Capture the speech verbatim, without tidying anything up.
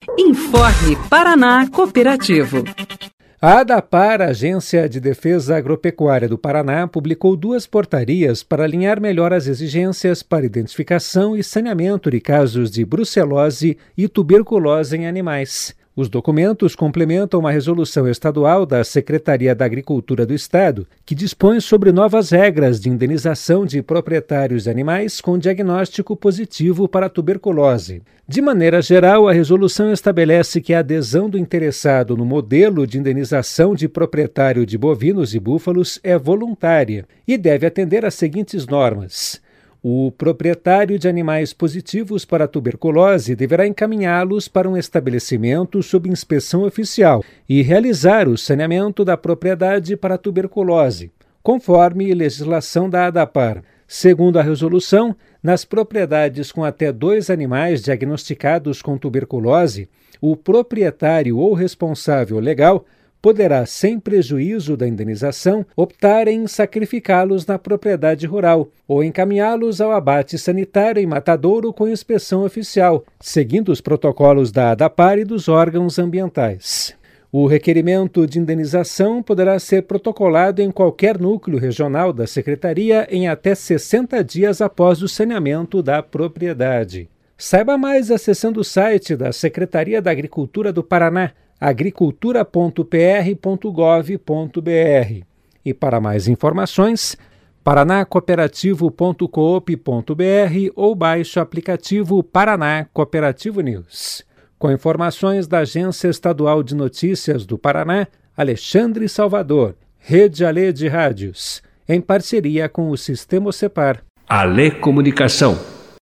Informe Paraná Cooperativo. A ADAPAR, Agência de Defesa Agropecuária do Paraná, publicou duas portarias para alinhar melhor as exigências para identificação e saneamento de casos de brucelose e tuberculose em animais. Os documentos complementam uma resolução estadual da Secretaria da Agricultura do Estado, que dispõe sobre novas regras de indenização de proprietários de animais com diagnóstico positivo para tuberculose. De maneira geral, a resolução estabelece que a adesão do interessado no modelo de indenização de proprietário de bovinos e búfalos é voluntária e deve atender às seguintes normas. O proprietário de animais positivos para tuberculose deverá encaminhá-los para um estabelecimento sob inspeção oficial e realizar o saneamento da propriedade para tuberculose, conforme legislação da ADAPAR. Segundo a resolução, nas propriedades com até dois animais diagnosticados com tuberculose, o proprietário ou responsável legal poderá, sem prejuízo da indenização, optar em sacrificá-los na propriedade rural ou encaminhá-los ao abate sanitário em matadouro com inspeção oficial, seguindo os protocolos da ADAPAR e dos órgãos ambientais. O requerimento de indenização poderá ser protocolado em qualquer núcleo regional da Secretaria em até sessenta dias após o saneamento da propriedade. Saiba mais acessando o site da Secretaria da Agricultura do Paraná, agricultura ponto p r ponto gov ponto b r. E para mais informações, paraná cooperativo ponto coop ponto b r ou baixe o aplicativo Paraná Cooperativo News. Com informações da Agência Estadual de Notícias do Paraná, Alexandre Salvador, Rede Alê de Rádios, em parceria com o Sistema Ocepar. Alê Comunicação.